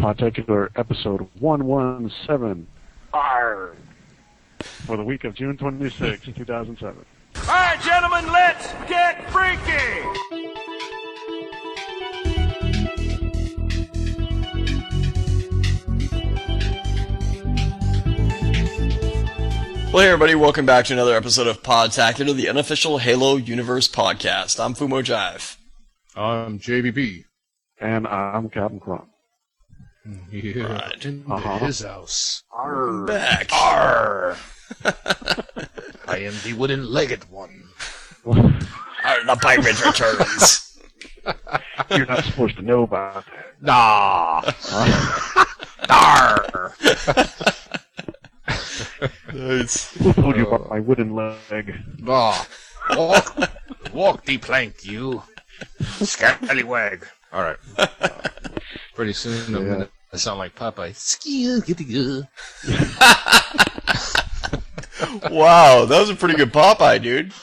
Particular episode 117 R for the week of June 26, 2007. All right, gentlemen, let's get freaky! Well, hey everybody, welcome back to another episode of Podtacular, the unofficial Halo Universe podcast. I'm Fumo Jive. I'm JBB. And I'm Captain Crumb. Yeah, Right. into his house. Welcome back. Arr! I am the wooden-legged one. The pirate returns. You're not supposed to know about that. Nah! Arr! Nice. Who told you about my wooden leg? Ah, walk the plank, you scallywag. All right. Pretty soon I'm gonna sound like Popeye. Wow, that was a pretty good Popeye, dude.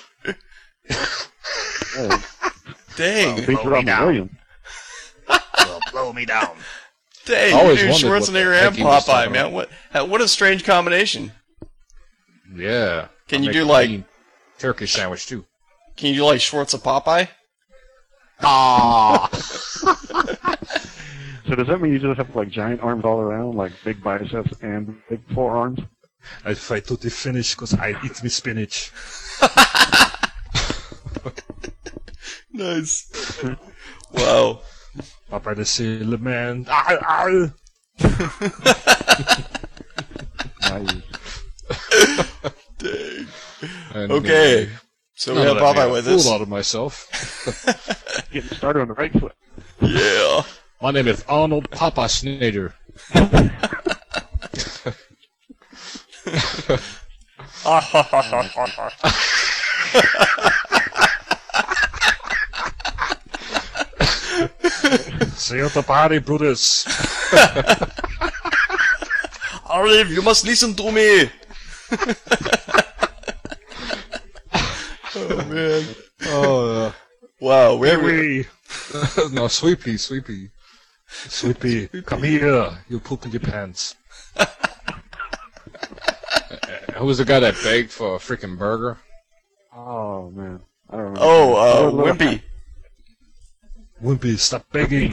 Oh, Dang. beat Robin Williams. Well, blow me down. Dang, I always dude, wondered what the Schwarzenegger heck and he was Popeye, talking man. What a strange combination. Yeah. Can I'll you make do a like... mean Turkish sandwich too? Can you do like Schwartz of Popeye? Ah! So does that mean you just have like giant arms all around, like big biceps and big forearms? I fight to the finish because I eat me spinach. Nice. Wow. Papa the Sailor Man. Arr! Nice. Dang. And, Okay. So we have Popeye with us. Fool out of myself. Getting started on the right foot. Yeah. My name is Arnold Papa Snyder. Say out the party, Brutus. Olive, you must listen to me. Oh man. Oh, Wow. Wee. no, Sweepy. Sweepy, come here. You poop in your pants. Who was the guy that begged for a freaking burger? Oh man, I don't remember. Wimpy. Wimpy, stop begging.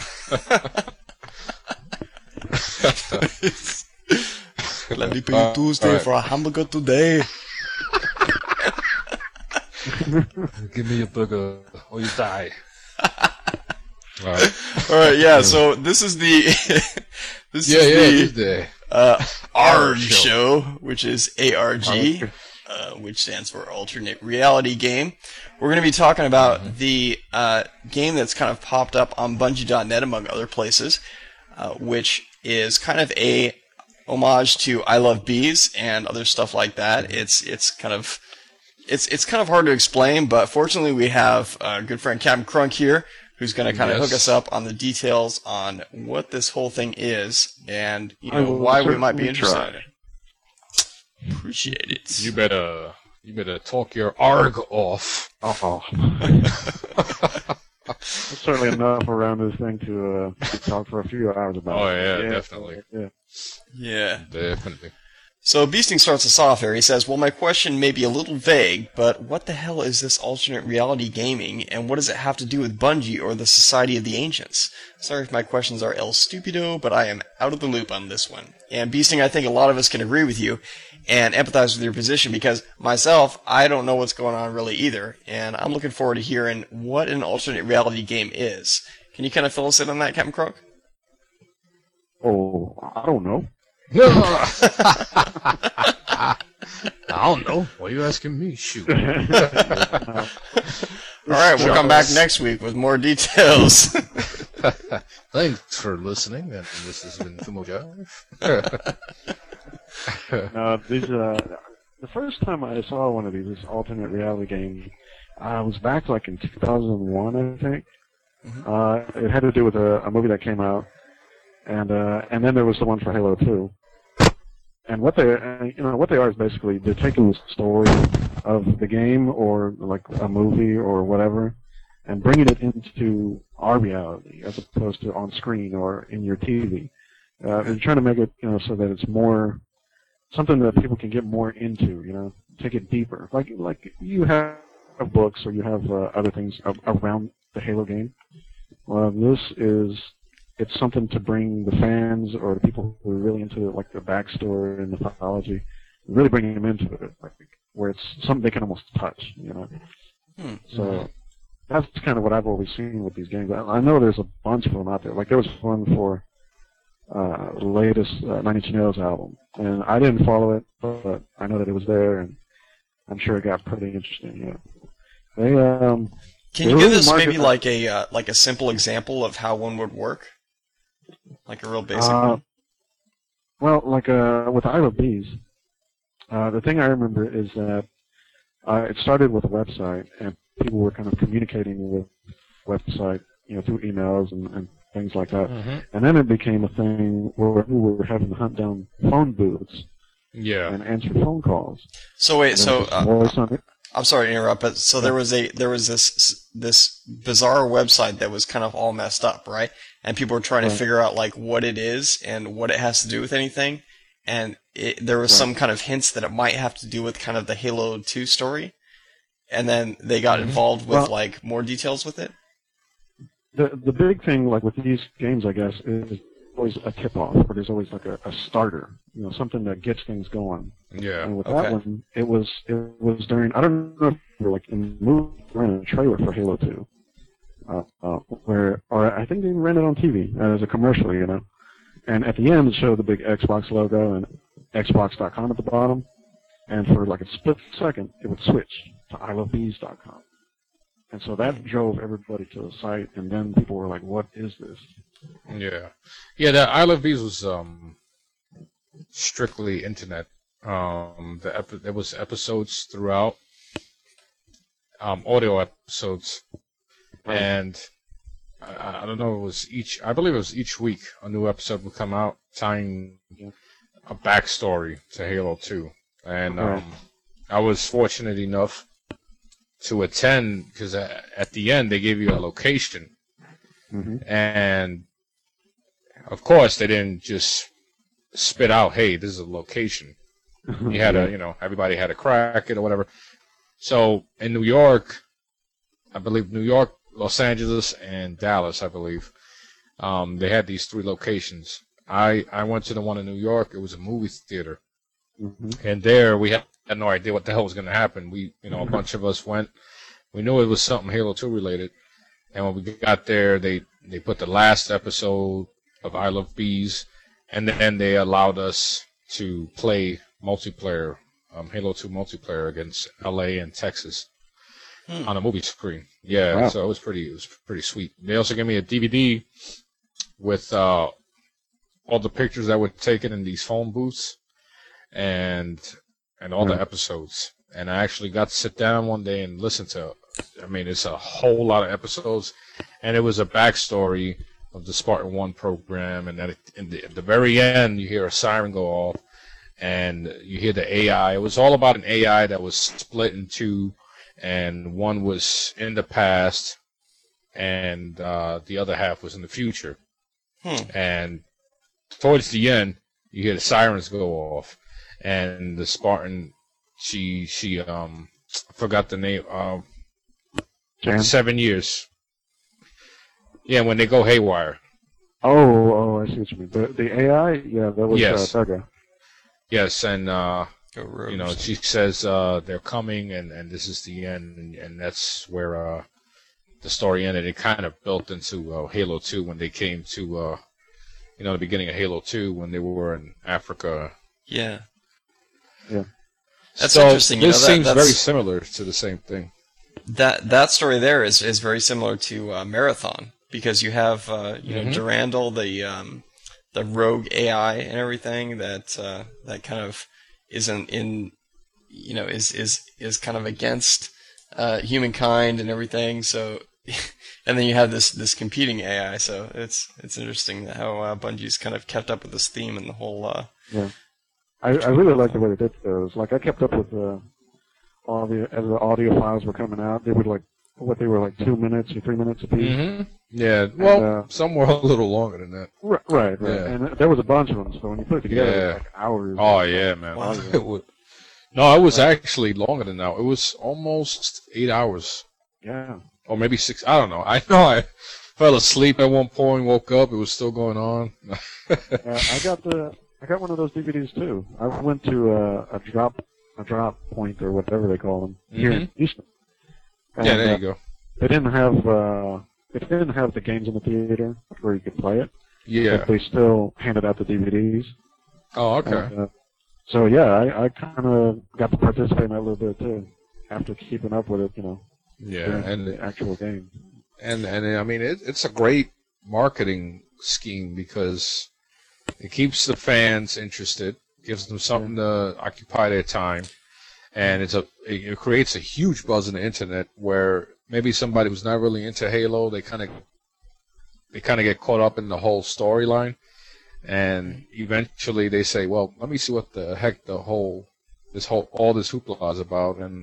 Let me pay you Tuesday right. for a hamburger today. Give me a burger or you die. All right. All right. Yeah. So this is the this Yeah, is the Tuesday. ARG show, which is ARG, which stands for Alternate Reality Game. We're going to be talking about the game that's kind of popped up on Bungie.net, among other places, which is kind of a homage to I Love Bees and other stuff like that. It's kind of hard to explain, but fortunately we have a good friend Captain Crunk here, who's going to kind of hook us up on the details on what this whole thing is and why we might be interested in it. Appreciate it. You better talk your ARG off. Oh. There's certainly enough around this thing to talk for a few hours about. Oh it. yeah, definitely. Yeah. Definitely. So Beasting starts us off here. He says, well, my question may be a little vague, but what the hell is this alternate reality gaming, and what does it have to do with Bungie or the Society of the Ancients? Sorry if my questions are el stupido, but I am out of the loop on this one. And Beasting, I think a lot of us can agree with you and empathize with your position, because myself, I don't know what's going on really either, and I'm looking forward to hearing what an alternate reality game is. Can you kind of fill us in on that, Captain Crook? Oh, I don't know. I don't know. Why are you asking me? Shoot. All right, we'll come back next week with more details. Thanks for listening, and this has been Fumo Jive. The first time I saw one of these, this alternate reality game, was back like in 2001, I think. It had to do with a movie that came out, and then there was the one for Halo 2. And what they are is basically they're taking the story of the game or like a movie or whatever, and bringing it into our reality as opposed to on screen or in your TV. And trying to make it, so that it's more something that people can get more into, take it deeper. Like you have books or you have other things around the Halo game. Well, it's something to bring the fans or the people who are really into it, like the backstory and mythology, really bringing them into it, like, where it's something they can almost touch, So that's kind of what I've always seen with these games. I know there's a bunch of them out there. Like there was one for the latest Nine Inch Nails album, and I didn't follow it, but I know that it was there, and I'm sure it got pretty interesting. They Can you give us maybe like a simple example of how one would work? Like a real basic one? Well, like with I Love Bees, the thing I remember is that it started with a website, and people were kind of communicating with the website, through emails and things like that. Mm-hmm. And then it became a thing where we were having to hunt down phone booths and answer phone calls. So wait, I'm sorry to interrupt, but so there was this bizarre website that was kind of all messed up, right? And people were trying to figure out like what it is and what it has to do with anything. And there was some kind of hints that it might have to do with kind of the Halo 2 story. And then they got involved with like more details with it. The big thing, like with these games, I guess, is always a tip-off, or there's always like a starter, something that gets things going. Yeah. And with that one, it was during, I don't know if you were like in the movie, ran a trailer for Halo 2, or I think they ran it on TV as a commercial, And at the end, it showed the big Xbox logo and Xbox.com at the bottom, and for like a split second, it would switch to ilovebees.com. And so that drove everybody to the site, and then people were like, what is this? Yeah, that I Love Bees was strictly internet. There was episodes throughout, audio episodes, and I don't know, I believe it was each week a new episode would come out tying a backstory to Halo 2. And I was fortunate enough to attend, because at the end they gave you a location. Mm-hmm. And of course they didn't just spit out, hey, this is a location. You had everybody had a crack it or whatever. So in New York, I believe New York, Los Angeles, and Dallas, I believe, they had these 3 locations. I went to the one in New York. It was a movie theater. Mm-hmm. And there we had no idea what the hell was going to happen. We, a bunch of us went. We knew it was something Halo 2 related. And when we got there, they put the last episode of I Love Bees, and then they allowed us to play multiplayer, Halo 2 multiplayer against LA and Texas on a movie screen. Yeah, wow. So it was pretty sweet. They also gave me a DVD with all the pictures that were taken in these phone booths and all the episodes. And I actually got to sit down one day and listen to, it's a whole lot of episodes, and it was a backstory of the Spartan 1 program, and at the very end you hear a siren go off, and you hear the AI. It was all about an AI that was split in 2, and one was in the past, and the other half was in the future. And towards the end, you hear the sirens go off, and the Spartan, she I forgot the name. 7 years. Yeah, when they go haywire. Oh, I see what you mean. The AI, that was Thugga. Yes, and she says they're coming, and this is the end, and that's where the story ended. It kind of built into Halo 2 when they came to the beginning of Halo 2 when they were in Africa. Yeah. Yeah. That's interesting. This seems very similar to the same thing. That story there is very similar to Marathon, because you have Durandal, the rogue AI and everything that kind of isn't in is kind of against humankind and everything. So and then you have this competing AI. So it's interesting how Bungie's kind of kept up with this theme and the whole. Yeah, I really like the way they did those. Like I kept up with as the audio files were coming out, they would like what they were like 2 minutes or 3 minutes apiece. Mm-hmm. Yeah, well, And, some were a little longer than that. Right. Yeah. And there was a bunch of them, so when you put it together, Yeah. it was like hours. Oh, yeah, man. Wow. No, it was actually longer than that. It was almost 8 hours. Yeah. Or maybe 6. I don't know. I know I fell asleep at one point, woke up, it was still going on. I got one of those DVDs too. I went to a drop point or whatever they call them here in Houston. And, Yeah, there you go. They didn't have the games in the theater where you could play it. Yeah. But they still handed out the DVDs. Oh, okay. And, so yeah, I kind of got to participate in that a little bit too. After keeping up with it, Yeah, during and the actual game. And I mean, it's a great marketing scheme because it keeps the fans interested, gives them something to occupy their time, and it creates a huge buzz on the internet where maybe somebody who's not really into Halo, they kind of get caught up in the whole storyline, and eventually they say, well, let me see what the heck all this hoopla is about, and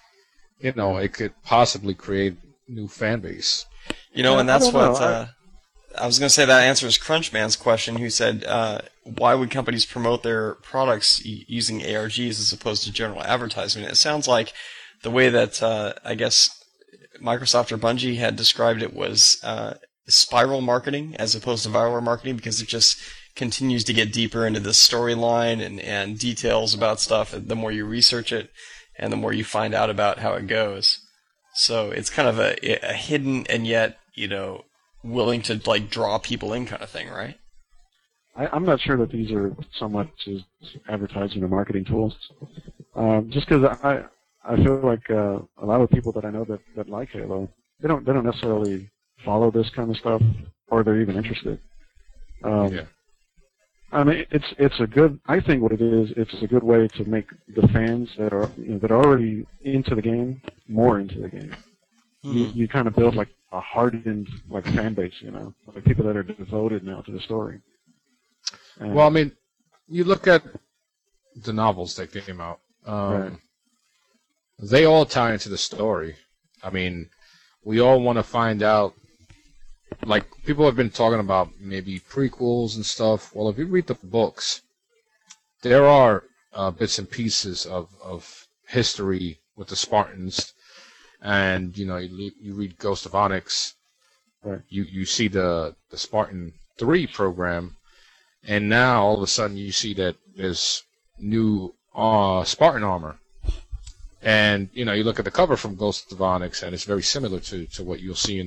it could possibly create new fan base. And that's what I was going to say. That answers Crunchman's question, who said, why would companies promote their products using ARGs as opposed to general advertisement? It sounds like the way that I guess Microsoft or Bungie had described it was spiral marketing as opposed to viral marketing, because it just continues to get deeper into the storyline and details about stuff the more you research it and the more you find out about how it goes. So it's kind of a hidden and yet, willing to like draw people in kind of thing, right? I'm not sure that these are so much as advertising or marketing tools. Just because I feel like a lot of people that I know that like Halo, they don't necessarily follow this kind of stuff, or they're even interested. Yeah. I mean, it's a good. I think what it is, it's a good way to make the fans that are that are already into the game more into the game. You kind of build like a hardened like fan base, like people that are devoted now to the story. And, Well, I mean, you look at the novels that came out. Right. They all tie into the story. I mean, we all want to find out. Like, people have been talking about maybe prequels and stuff. Well, if you read the books, there are bits and pieces of history with the Spartans. And, you read Ghost of Onyx. Right. You see the Spartan 3 program. And now, all of a sudden, you see that there's new Spartan armor. And, you look at the cover from Ghost of Onyx, and it's very similar to what you'll see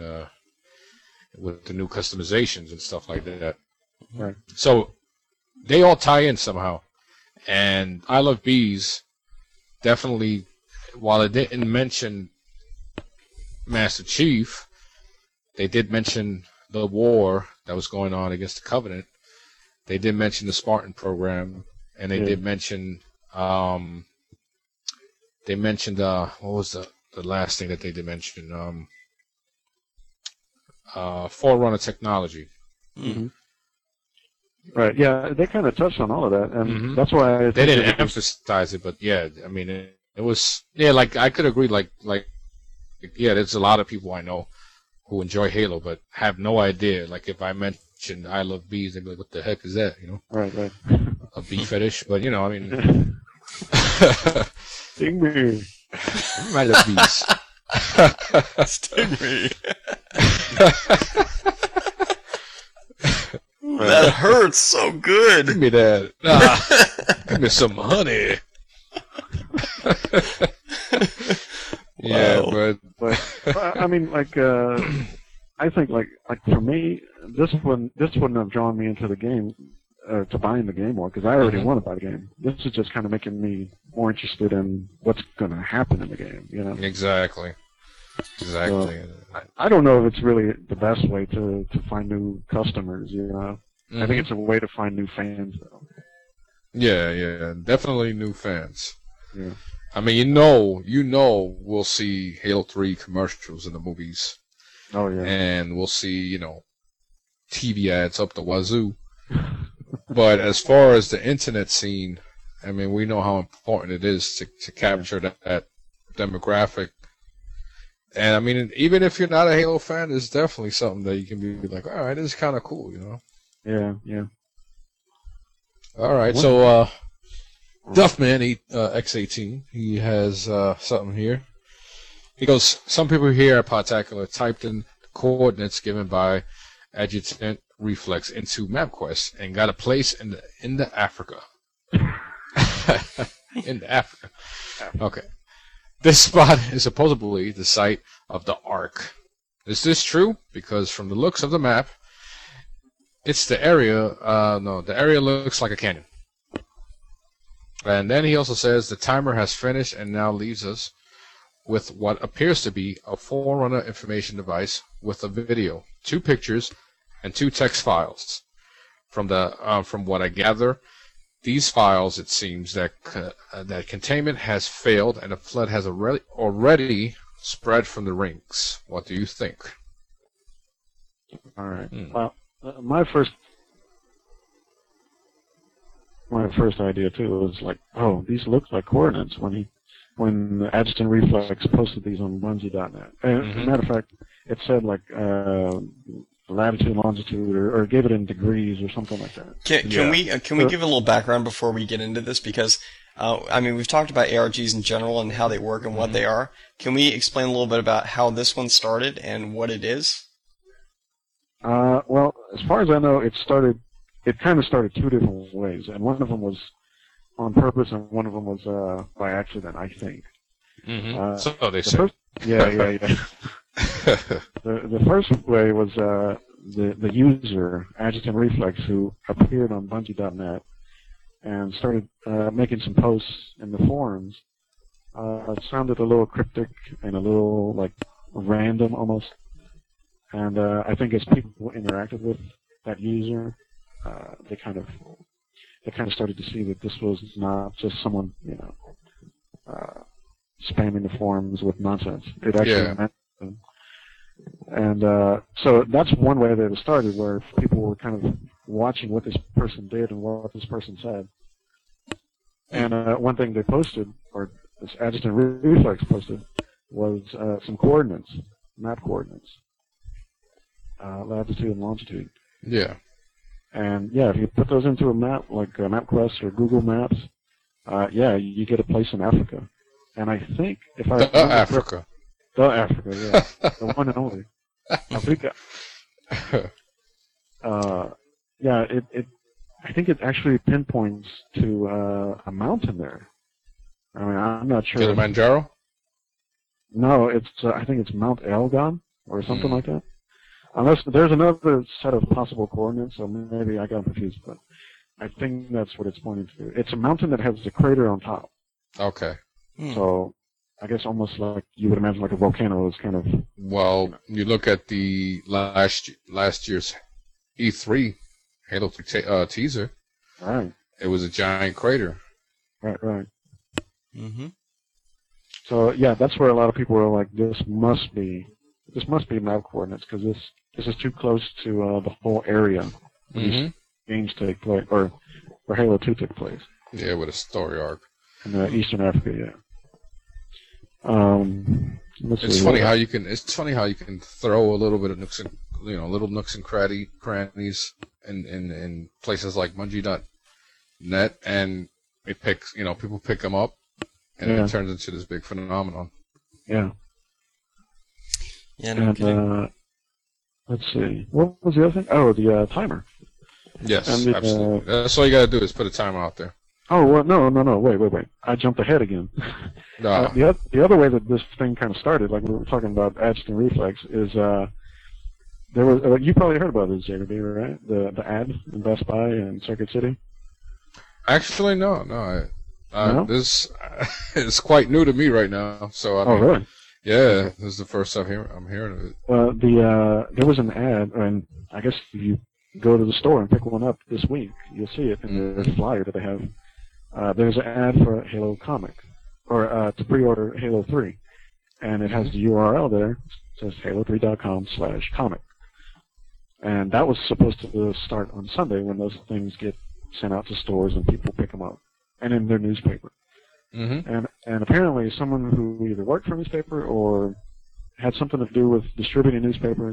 with the new customizations and stuff like that. Right. So they all tie in somehow. And I Love Bees definitely, while it didn't mention Master Chief, they did mention the war that was going on against the Covenant. They did mention the Spartan program, and they did mention what was the last thing that they did mention? Forerunner technology. Mm-hmm. Right. Yeah, they kind of touched on all of that, and that's why they didn't emphasize it. But yeah, I mean, it was like I could agree. Like there's a lot of people I know who enjoy Halo, but have no idea. Like if I mentioned I Love Bees, they'd be like, "What the heck is that?" Right. A bee fetish. But I mean, Sting me. I love bees. Sting me. That hurts so good. Give me that. Give me some honey. Yeah, Wow. But I mean, like, I think like for me, this wouldn't have drawn me into the game, to buying the game more, because I already want to buy the game. This is just kind of making me more interested in what's going to happen in the game. Exactly. So, I don't know if it's really the best way to find new customers. I think it's a way to find new fans, though. Yeah, definitely new fans. Yeah. I mean, we'll see Halo 3 commercials in the movies. Oh yeah. And we'll see, TV ads up the wazoo. But as far as the internet scene, I mean, we know how important it is to capture that demographic And I mean, even if you're not a Halo fan, it's definitely something that you can be like, all right, this is kind of cool, you know? Yeah. All right, so Duffman X18, he has something here. He goes, some people here at Podtacular typed in the coordinates given by Adjutant Reflex into MapQuest and got a place in the Africa. In Africa. Okay. This spot is supposedly the site of the Ark. Is this true? Because from the looks of the map, it's the area. The area looks like a canyon. And then he also says the timer has finished and now leaves us with what appears to be a Forerunner information device with a video, 2 pictures, and 2 text files. From what I gather, these files, it seems that containment has failed and a flood has already spread from the rings. What do you think? All right. Well, my first idea too was like, oh, these look like coordinates when the Adjutant Reflex posted these on Bungie.net. As a matter of fact, it said like latitude, longitude, or gave it in degrees or something like that. Can we give a little background before we get into this? Because I mean, we've talked about ARGs in general and how they work and what they are. Can we explain a little bit about how this one started and what it is? Well, as far as I know, it kind of started 2 different ways, and one of them was on purpose, and one of them was by accident, I think. So they say. Yeah. The first way was the user, Adjutant Reflex, who appeared on Bungie.net and started making some posts in the forums. It sounded a little cryptic and a little like random almost. And I think as people interacted with that user, they kind of started to see that this was not just someone, spamming the forums with nonsense. It actually meant something. And so that's one way that it started, where people were kind of watching what this person did and what this person said. And one thing they posted, or this Adjutant Reflex posted, was some coordinates, map coordinates, latitude and longitude. Yeah. And yeah, if you put those into a map, like MapQuest or Google Maps, you get a place in Africa. And I think if I Africa. The Africa, yeah, the one and only Africa. I think it actually pinpoints to a mountain there. I mean, I'm not sure. Kilimanjaro? No, I think it's Mount Elgon or something like that. Unless there's another set of possible coordinates, so maybe I got confused, but I think that's what it's pointing to. It's a mountain that has a crater on top. Okay. So I guess almost like you would imagine like a volcano is kind of... Well, you look at the last year's E3 Halo 3 teaser. Right. It was a giant crater. Right. So yeah, that's where a lot of people were like, this must be map coordinates, because this is too close to the whole area where these games take place, or where Halo 2 took place. Yeah, with a story arc. In Eastern Africa, yeah. It's funny how you can throw a little bit of nooks and little nooks and crannies in places like Bungie.net, and it picks people pick them up, and it turns into this big phenomenon. Yeah. Yeah. No kidding. Let's see. What was the other thing? Oh, the timer. Yes, absolutely. That's all you got to do is put a timer out there. Oh, well, no. Wait. I jumped ahead again. The other way that this thing kind of started, like we were talking about Adjutant Reflex, is there was you probably heard about this, JB, right? The ad in Best Buy in Circuit City. Actually, no. No? This is quite new to me right now. So really? Yeah, this is the first time I'm hearing of it. Well, there was an ad, and I guess if you go to the store and pick one up this week, you'll see it in the flyer that they have. There's an ad for a Halo comic, or to pre-order Halo 3, and it has the URL there. It says halo3.com/comic, and that was supposed to start on Sunday when those things get sent out to stores and people pick them up, and in their newspaper. And apparently someone who either worked for a newspaper or had something to do with distributing newspapers.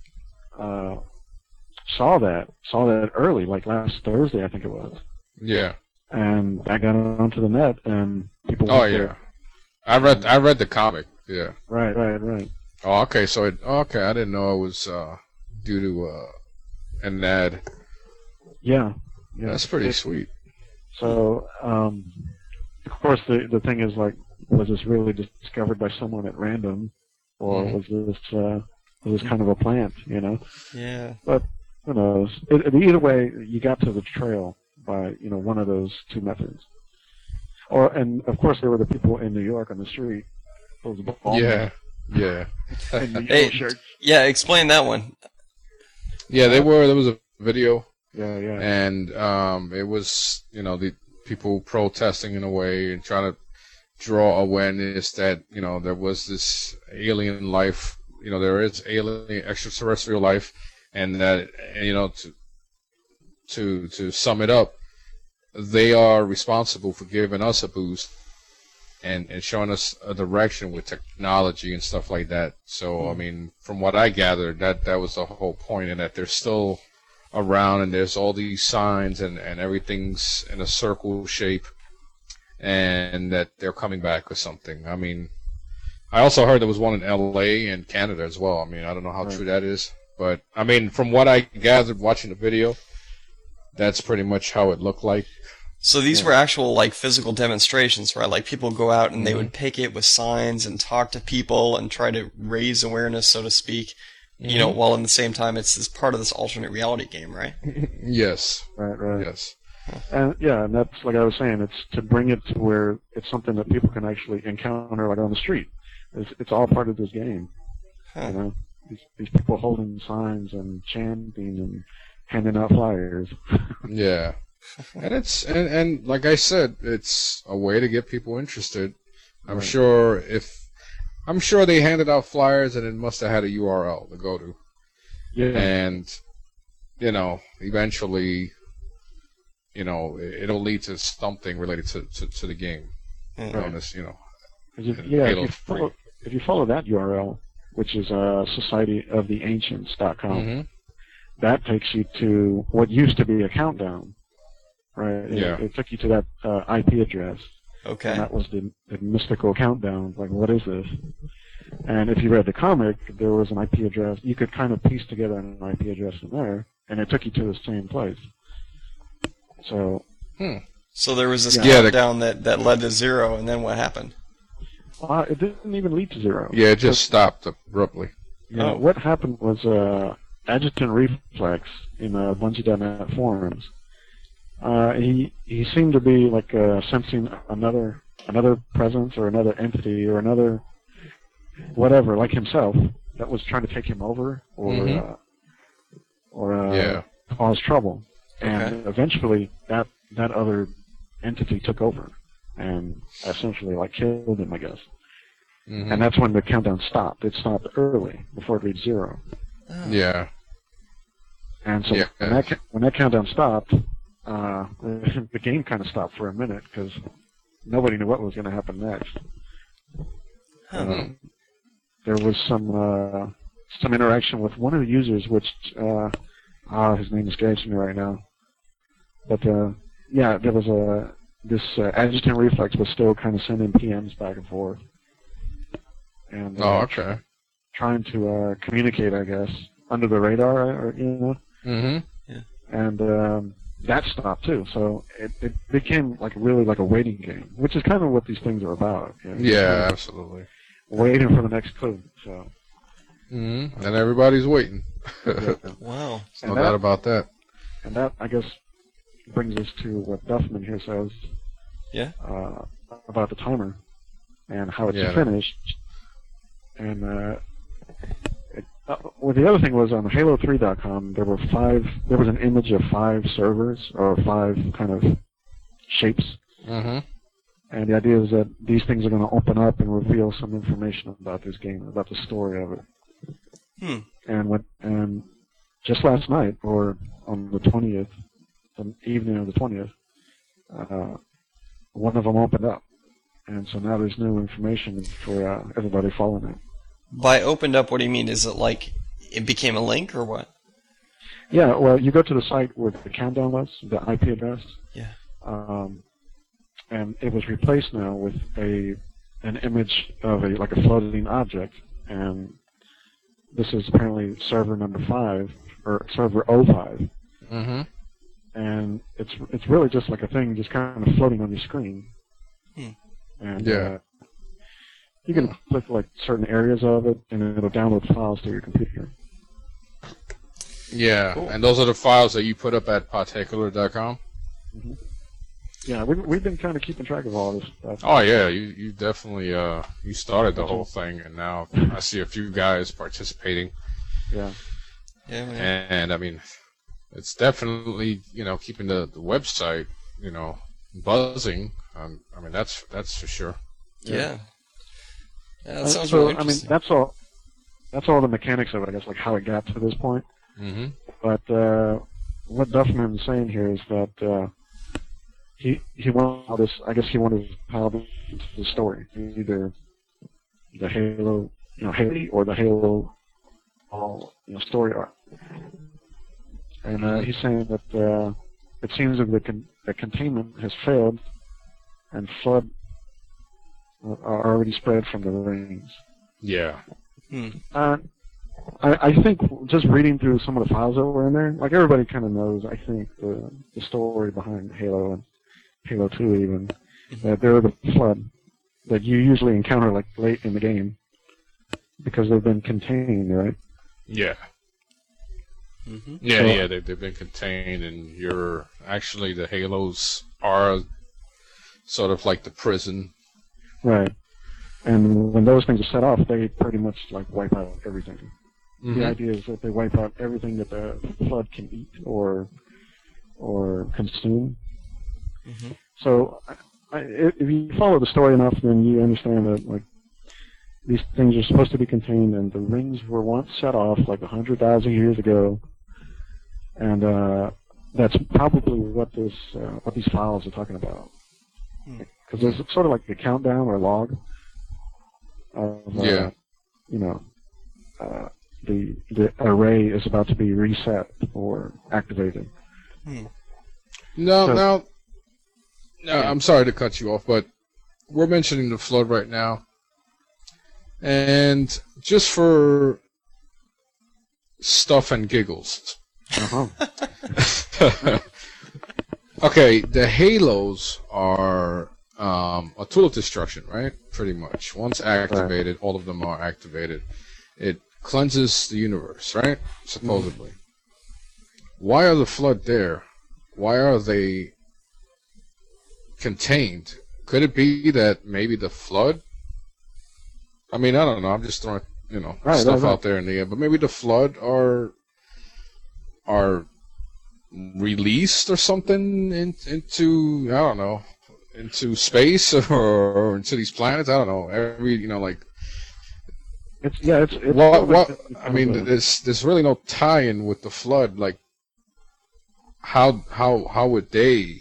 Saw that early, like last Thursday, I think it was. Yeah. And I got onto the net, and people. Oh yeah, I read the comic. Yeah. Right. Oh, okay. So okay, I didn't know it was due to an ad. Yeah. That's pretty sweet. So, of course, the thing is, like, was this really discovered by someone at random, or was this kind of a plant? You know. Yeah. But who knows? Either way, you got to the trail by one of those two methods. And of course, there were the people in New York on the street. Those Yeah. in the Hey, shirts. yeah, explain that one. Yeah, there was a video. Yeah. And it was, the people protesting in a way and trying to draw awareness that, there was this alien life, there is alien extraterrestrial life, and that, to sum it up, they are responsible for giving us a boost and showing us a direction with technology and stuff like that. So, I mean, from what I gathered, that was the whole point, and that they're still around, and there's all these signs, and everything's in a circle shape, and that they're coming back or something. I mean, I also heard there was one in LA and Canada as well. I mean, I don't know how true that is, but I mean, from what I gathered watching the video, that's pretty much how it looked like. So these were actual, like, physical demonstrations, right? Like, people go out and they would picket with signs and talk to people and try to raise awareness, so to speak, while in the same time it's part of this alternate reality game, right? Yes. Right. Yes. And that's, like I was saying, it's to bring it to where it's something that people can actually encounter, like, on the street. It's all part of this game. Huh. These people holding signs and chanting and handing out flyers. Yeah. And it's and like I said, it's a way to get people interested. I'm sure they handed out flyers, and it must have had a URL to go to. Yeah. And eventually, it'll lead to something related to the game. If you follow that URL, which is societyoftheancients.com, that takes you to what used to be a countdown. Right. It took you to that IP address. Okay. And that was the mystical countdown. Like, what is this? And if you read the comic, there was an IP address. You could kind of piece together an IP address from there, and it took you to the same place. So. So there was this countdown that led to 0, and then what happened? It didn't even lead to 0. Yeah, it just stopped abruptly. Yeah. What happened was Adjutant Reflex in Bungie.net forums. He seemed to be like sensing another presence or another entity or another whatever, like himself, that was trying to take him over or cause trouble. And eventually that other entity took over and essentially like killed him, I guess. And that's when the countdown stopped. It stopped early before it reached 0. Yeah. And so when that countdown stopped, the game kind of stopped for a minute because nobody knew what was going to happen next. There was some interaction with one of the users, which his name escapes me right now. But there was this Adjutant Reflex was still kind of sending PMs back and forth, and trying to communicate, I guess, under the radar, and that stopped too. So it became like really like a waiting game, which is kind of what these things are about. Yeah, absolutely. Waiting for the next clue. So. And everybody's waiting. Wow. No doubt about that. And that, I guess, brings us to what Duffman here says. Yeah. About the timer and how it's finished. And well, the other thing was on Halo3.com, there was an image of 5 servers or 5 kind of shapes. And the idea is that these things are going to open up and reveal some information about this game, about the story of it. And just last night, or on the 20th, the evening of the 20th, one of them opened up. And so now there's new information for everybody following it. By opened up, what do you mean? Is it like it became a link or what? Yeah, well, you go to the site where the countdown was, the IP address. Yeah. And it was replaced now with an image of a floating object, and this is apparently server number 5 or server 05. Mm-hmm. And it's really just like a thing just kind of floating on your screen. And you can click like certain areas of it, and it'll download files to your computer. Yeah, cool. And those are the files that you put up at particular.com? Mm-hmm. Yeah, we've been kind of keeping track of all this stuff. Oh yeah, you definitely you started the whole thing, and now I see a few guys participating. Yeah. Yeah, man. And I mean, it's definitely keeping the website buzzing. I mean that's for sure. Yeah. Yeah, that sounds so, really I mean, interesting. that's all the mechanics of it, I guess, like how it got to this point. Mm-hmm. But what Duffman is saying here is that he wanted all this. I guess he wanted to pile the story, either the Halo, Haley, or the Halo, story arc. And he's saying that it seems that the containment has failed, and flood are already spread from the rings. Yeah. I think just reading through some of the files that were in there, like everybody kind of knows, I think, the story behind Halo and Halo 2 even, that they're the flood that you usually encounter like late in the game because they've been contained, right? Yeah. Mm-hmm. Yeah, they've been contained, and actually the Halos are sort of like the prison. Right. And when those things are set off, they pretty much like wipe out everything. Mm-hmm. The idea is that they wipe out everything that the flood can eat or consume. Mm-hmm. So, if you follow the story enough, then you understand that like these things are supposed to be contained, and the rings were once set off like 100,000 years ago, and that's probably what these files are talking about. Because there's sort of like a countdown or log of the array is about to be reset or activated. No, I'm sorry to cut you off, but we're mentioning the flood right now. And just for stuff and giggles. Okay, the Halos are a tool of destruction, right? Pretty much. Once activated, all of them are activated. It cleanses the universe, right? Supposedly. Why are the flood there? Why are they contained? Could it be that maybe the flood? I mean, I don't know. I'm just throwing, stuff out there in the air. But maybe the flood are released or something into, I don't know, into space or into these planets. I don't know. I mean, there's really no tie-in with the flood. Like, how would they?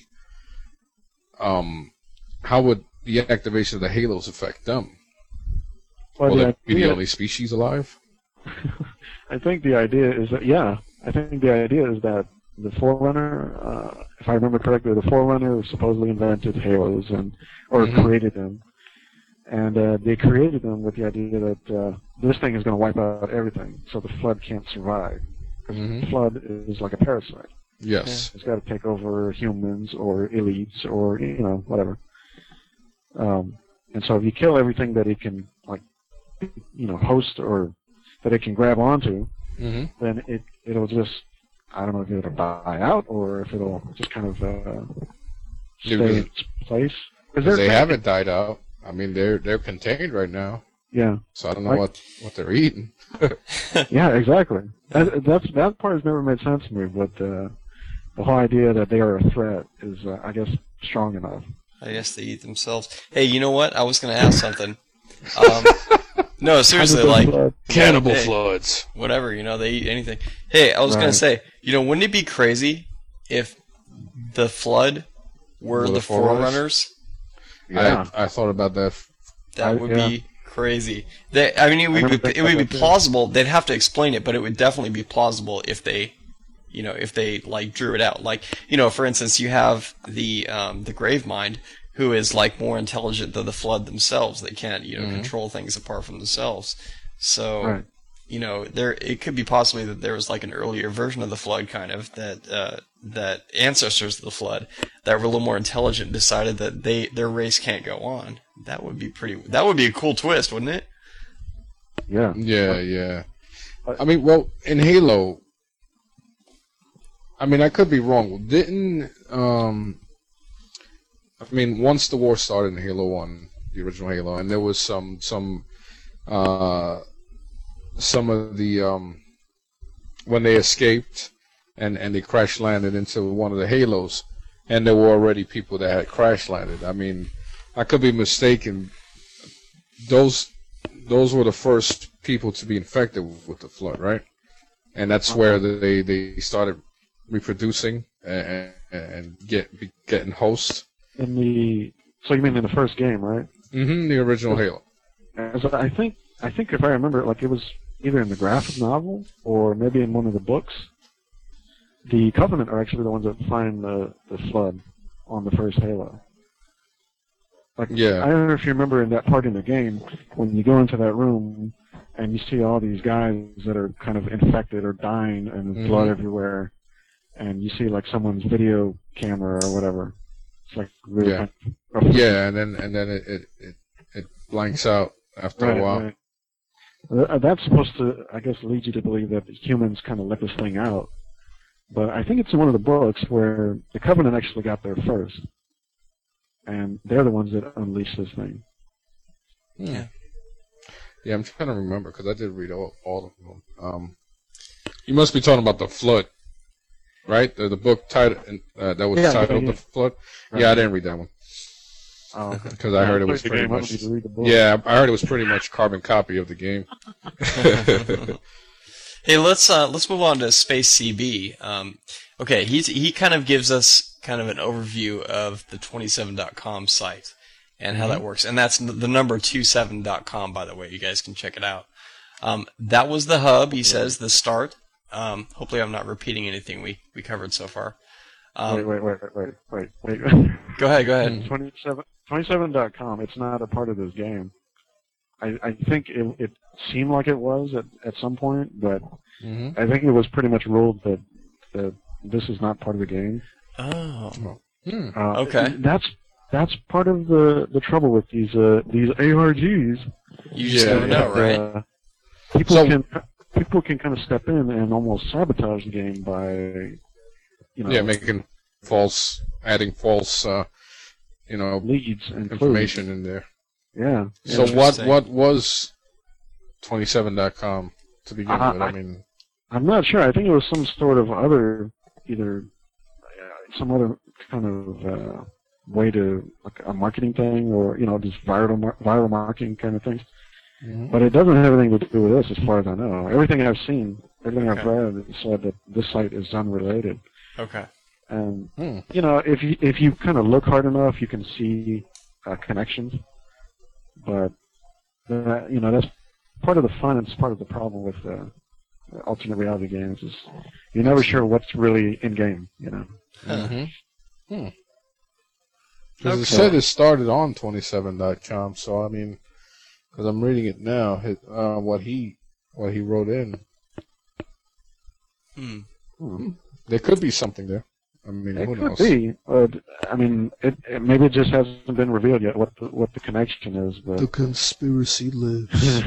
How would the activation of the Halos affect them? Well, Will they be the only species alive? I think the idea is that the Forerunner, if I remember correctly, the Forerunner supposedly invented Halos or created them. And they created them with the idea that this thing is going to wipe out everything, so the flood can't survive. Because the flood is like a parasite. Yes. It's got to take over humans or elites or, whatever. And so if you kill everything that it can, host or that it can grab onto, then it'll just, I don't know if it'll die out or if it'll just kind of stay in its place. Because they haven't died out. I mean, they're contained right now. Yeah. So I don't know what they're eating. Yeah, exactly. That part has never made sense to me, but the whole idea that they are a threat is, I guess, strong enough. I guess they eat themselves. Hey, you know what? I was going to ask something. No, seriously, like cannibal floods. Whatever, they eat anything. Hey, I was going to say, wouldn't it be crazy if the flood were the Forerunners? Yeah. I thought about that. That would be crazy. I mean, it would be plausible. They'd have to explain it, but it would definitely be plausible if they, if they like drew it out. Like, for instance, you have the Gravemind, who is like more intelligent than the Flood themselves. They can't, control things apart from themselves. So, Right. It could be possibly that there was like an earlier version of the Flood, kind of that ancestors of the Flood that were a little more intelligent decided that their race can't go on. That would be a cool twist, wouldn't it? Yeah. Yeah. I mean, well, in Halo, I mean, I could be wrong. Once the war started in Halo 1, the original Halo, and there was some of the when they escaped and they crash landed into one of the Halos, and there were already people that had crash landed. I mean, I could be mistaken. Those were the first people to be infected with the Flood, right? And that's where they started reproducing and getting hosts. So you mean in the first game, right? Mm-hmm. The original Halo. As I think if I remember, like it was either in the graphic novel or maybe in one of the books. The Covenant are actually the ones that find the Flood on the first Halo. Like, yeah. I don't know if you remember in that part in the game when you go into that room and you see all these guys that are kind of infected or dying and there's blood everywhere, and you see like someone's video camera or whatever. It's like really yeah, kind of yeah, and then it blanks out after a while. Right. That's supposed to, I guess, lead you to believe that humans kind of let this thing out. But I think it's in one of the books where the Covenant actually got there first. And they're the ones that unleashed this thing. Yeah. Yeah, I'm trying to remember, because I did read all of them. You must be talking about the Flood, right? The book title that was titled The Flood? Right. Yeah, I didn't read that one. Oh, okay. Because I heard it was pretty much... Yeah, I heard it was pretty much carbon copy of the game. Hey, let's move on to Space CB. Okay, he kind of gives us kind of an overview of the 27.com site and how that works, and that's the number 27.com, by the way. You guys can check it out. That was the hub. He says the start. Hopefully, I'm not repeating anything we covered so far. Wait. Go ahead. 27.com. It's not a part of this game. I think it seemed like it was at some point, but I think it was pretty much ruled that this is not part of the game. Oh. Okay. That's part of the trouble with these ARGs. You just never know, right? People can kind of step in and almost sabotage the game by, adding false, leads and information clues in there. Yeah. So what was 27.com to begin with? I mean, I'm not sure. I think it was some sort of some other kind of way to, like a marketing thing, or just viral marketing kind of things. Mm-hmm. But it doesn't have anything to do with this, as far as I know. Everything I've seen, everything I've read, said that this site is unrelated. Okay. And if you kind of look hard enough, you can see connections. But that's part of the fun, and it's part of the problem with alternate reality games. Is you're never sure what's really in game. Because it said it started on 27.com, so I mean, because I'm reading it now, what he wrote in. There could be something there. I mean, who knows? It could be. I mean, maybe it just hasn't been revealed yet what the connection is. But the conspiracy lives.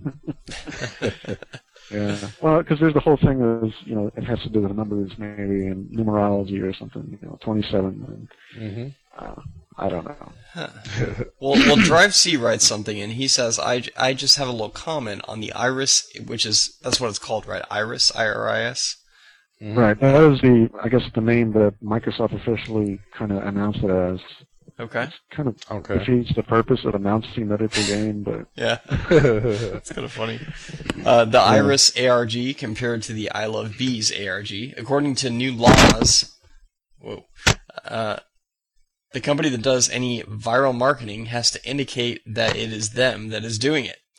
Yeah. Well, because there's the whole thing is, it has to do with numbers, maybe, and numerology or something. 27. And, I don't know. Huh. Well, Drive C writes something, and he says, I just have a little comment on the Iris, that's what it's called, right? Iris, IRIS. Right. That is I guess the name that Microsoft officially kind of announced it as. Okay. It's kind of defeats the purpose of announcing that it's a game, but... Yeah. That's kind of funny. The Iris ARG compared to the I Love Bees ARG. According to new laws, the company that does any viral marketing has to indicate that it is them that is doing it.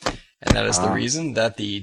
that is the reason that the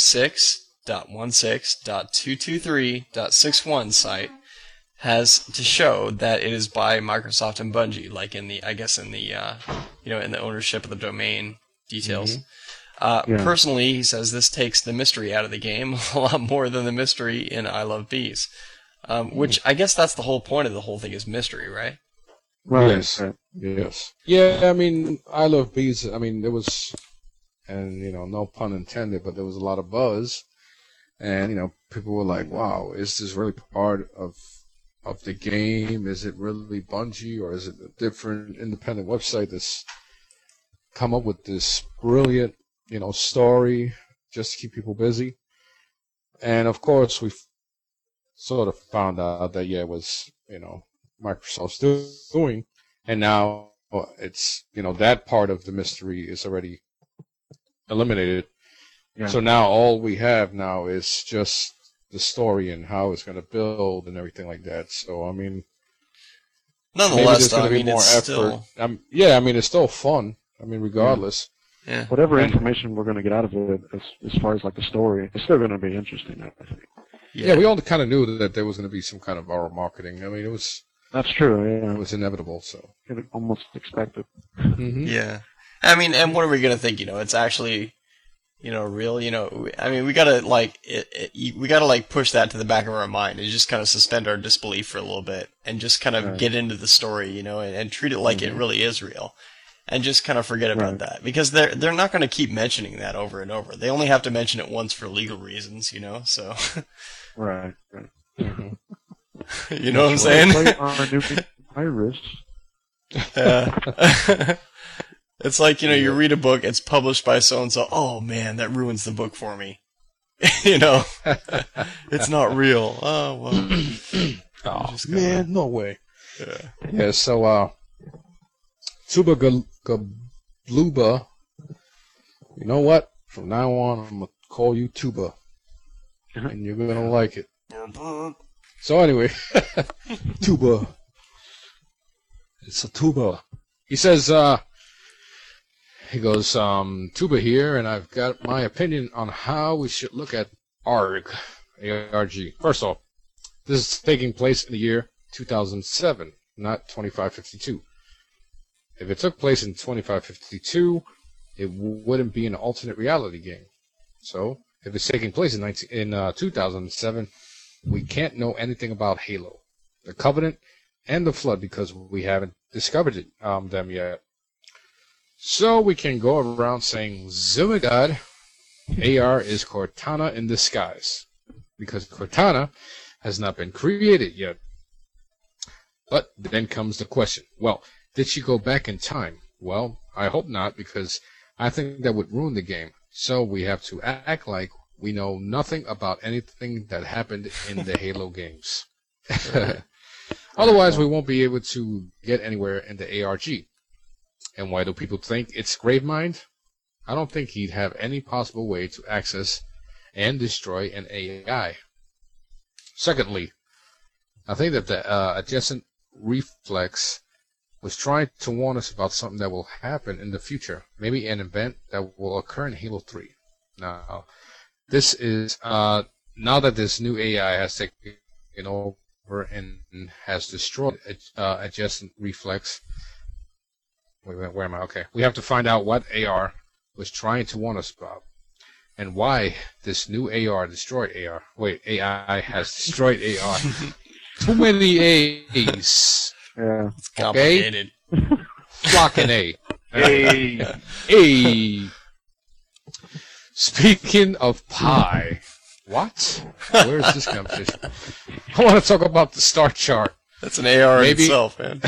206.16.223.61 site has to show that it is by Microsoft and Bungie, like in the, I guess in the, in the ownership of the domain details. Personally, he says this takes the mystery out of the game a lot more than the mystery in I Love Bees. Which I guess that's the whole point of the whole thing is mystery, right? Right. Yes. Yes. Yeah, I mean, I Love Bees, I mean, there was, and, no pun intended, but there was a lot of buzz. And, people were like, wow, is this really part of the game? Is it really Bungie, or is it a different independent website that's come up with this brilliant, story just to keep people busy? And of course, we sort of found out that it was Microsoft's doing, and now it's that part of the mystery is already eliminated. Yeah. So now all we have now is just the story and how it's going to build and everything like that. So I mean, nonetheless, I mean, it's effort. Still... I mean, it's still fun. I mean, regardless. Yeah. Whatever information we're going to get out of it, as far as like the story, it's still going to be interesting, I think. Yeah, we all kind of knew that there was going to be some kind of our marketing. I mean, it was. That's true. Yeah. It was inevitable. So. You could almost expect it. Mm-hmm. Yeah. I mean, and what are we going to think? It's actually. Real, I mean, we gotta push that to the back of our mind and just kind of suspend our disbelief for a little bit and just kind of get into the story, and treat it like it really is real, and just kind of forget about that, because they're not going to keep mentioning that over and over. They only have to mention it once for legal reasons, so. Right. You know what I'm saying? Iris. Yeah. It's like, you read a book, it's published by so-and-so, oh man, that ruins the book for me. It's not real. Oh, well. Oh, man, no way. Yeah, so, Tuba Gabluba, you know what? From now on, I'm going to call you Tuba, and you're going to like it. So anyway, Tuba. It's a tuba. He says, he goes, Tuba here, and I've got my opinion on how we should look at ARG, A-R-G. First off, this is taking place in the year 2007, not 2552. If it took place in 2552, it wouldn't be an alternate reality game. So, if it's taking place in 2007, we can't know anything about Halo, the Covenant, and the Flood because we haven't discovered them yet. So we can go around saying, Zumagod, AR is Cortana in disguise, because Cortana has not been created yet. But then comes the question, well, did she go back in time? Well, I hope not, because I think that would ruin the game. So we have to act like we know nothing about anything that happened in the Halo games. Otherwise, we won't be able to get anywhere in the ARG. And why do people think it's Gravemind? I don't think he'd have any possible way to access and destroy an AI. Secondly, I think that the adjacent reflex was trying to warn us about something that will happen in the future. Maybe an event that will occur in Halo 3. Now, this is, now that this new AI has taken over and has destroyed adjacent reflex. Where am I? Okay. We have to find out what AR was trying to warn us about, and why this new AR destroyed AR. Wait, AI has destroyed AR. Too many A's. Yeah. It's complicated. Okay? Flocking A. A. Speaking of pie. What? Where is this conversation? I want to talk about the star chart. That's an AR in itself, man.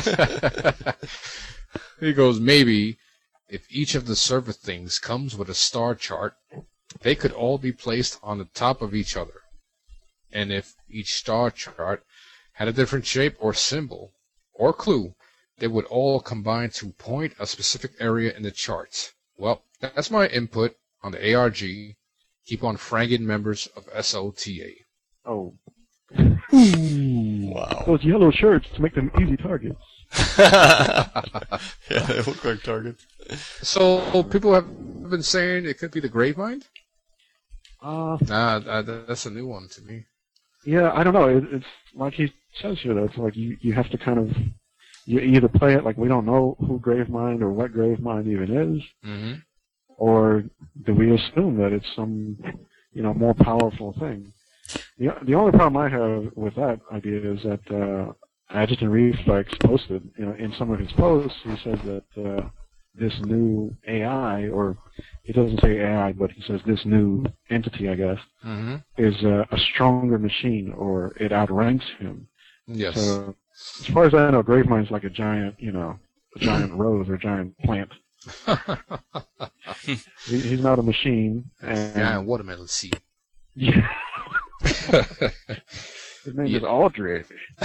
He goes, maybe if each of the server things comes with a star chart, they could all be placed on the top of each other. And if each star chart had a different shape or symbol or clue, they would all combine to point a specific area in the chart. Well, that's my input on the ARG. Keep on fragging members of SOTA. Oh. Wow. Those yellow shirts to make them easy targets. Yeah, they look like targets. So people have been saying it could be the Gravemind? Uh, That's a new one to me. yeah, I don't know. It's like he says here, though. It's like you have to kind of, you either play it like we don't know who Gravemind or what Gravemind even is, Mm-hmm. or do we assume that it's some, more powerful thing? The only problem I have with that idea is that Adjutant Reflex posted, in some of his posts, he says that this new AI, or he doesn't say AI, but he says this new entity, I guess, Mm-hmm. is a stronger machine, or it outranks him. Yes. So, as far as I know, Gravemind's like a giant, a giant rose or giant plant. He's not a machine. And watermelon seed. yeah. His name is Aldrich.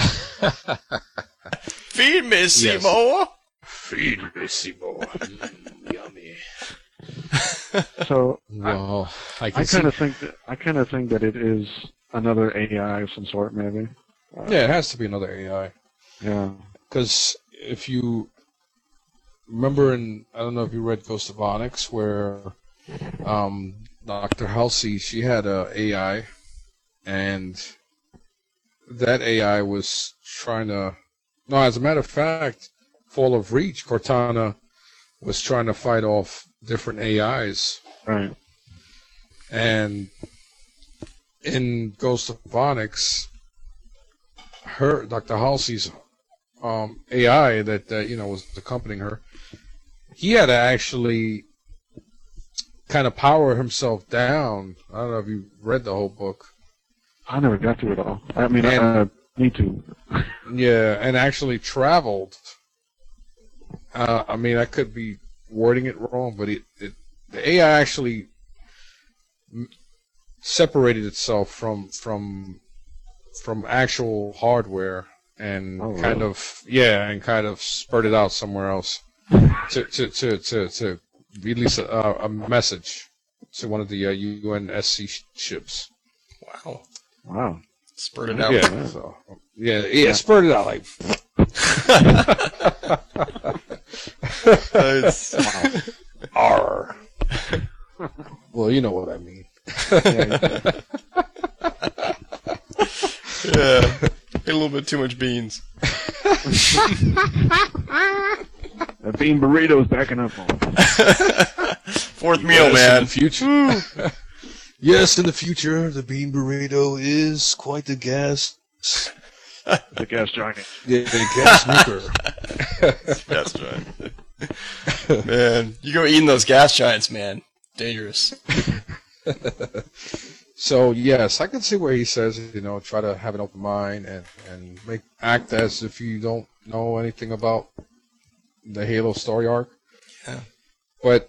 Feed me, Seymour! Feed me, Seymour. Yummy. So Well, I kind of think that it is another AI of some sort, maybe. yeah, it has to be another AI. Yeah. Because if you remember I don't know if you read Ghost of Onyx, where Dr. Halsey, she had a AI, and that AI was trying to... No, as a matter of fact, Fall of Reach, Cortana was trying to fight off different AIs. Right. And in Ghost of Onyx, Dr. Halsey's AI that was accompanying her, he had to actually kind of power himself down. I don't know if you read the whole book. I never got to it all. I mean, I need to. Yeah, and actually traveled. I mean, I could be wording it wrong, but the AI actually separated itself from actual hardware and kind of spurted out somewhere else to release a message to one of the UNSC ships. Wow. Wow. Spurted out. Yeah. So, yeah, spurted out like. Arr. Well, you know what I mean. Yeah. Ate a little bit too much beans. That bean burrito's backing up on. Fourth meal, man. In the future. Yes, in the future, the bean burrito is quite the gas. The gas giant. Yeah, the gas maker. Gas giant. Man, you go eating those gas giants, man. Dangerous. So, yes, I can see where he says, try to have an open mind and act as if you don't know anything about the Halo story arc. Yeah. But